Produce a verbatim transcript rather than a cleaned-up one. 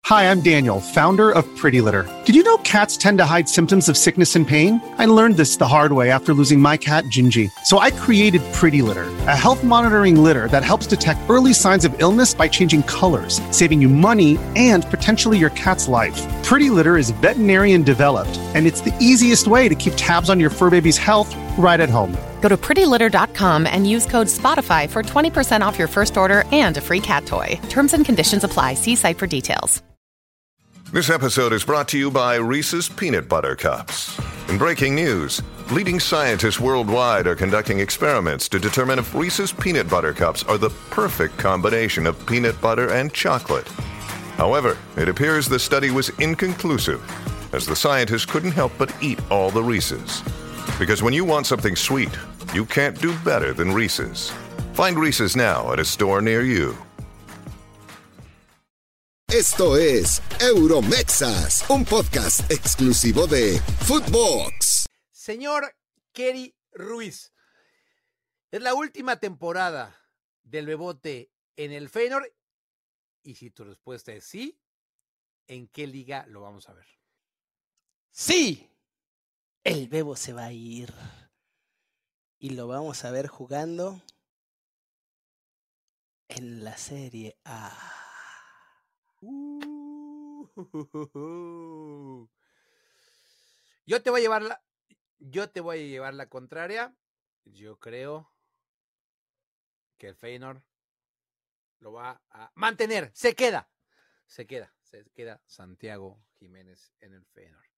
Hi, I'm Daniel, founder of Pretty Litter. Did you know cats tend to hide symptoms of sickness and pain? I learned this the hard way after losing my cat, Gingy. So I created Pretty Litter, a health monitoring litter that helps detect early signs of illness by changing colors, saving you money and potentially your cat's life. Pretty Litter is veterinarian developed, and it's the easiest way to keep tabs on your fur baby's health right at home. Go to pretty litter dot com and use code SPOTIFY for twenty percent off your first order and a free cat toy. Terms and conditions apply. See site for details. This episode is brought to you by Reese's Peanut Butter Cups. In breaking news, leading scientists worldwide are conducting experiments to determine if Reese's Peanut Butter Cups are the perfect combination of peanut butter and chocolate. However, it appears the study was inconclusive, as the scientists couldn't help but eat all the Reese's. Because when you want something sweet, you can't do better than Reese's. Find Reese's now at a store near you. Esto es Euromexas, un podcast exclusivo de Footbox. Señor Kerry Ruiz, es la última temporada del Bebote en el Feyenoord, y si tu respuesta es sí, ¿en qué liga lo vamos a ver? ¡Sí! El Bebo se va a ir y lo vamos a ver jugando en la Serie A. Uh, yo te voy a llevar la, yo te voy a llevar la contraria. Yo creo que el Feyenoord lo va a mantener. Se queda, se queda, se queda Santiago Jiménez en el Feyenoord.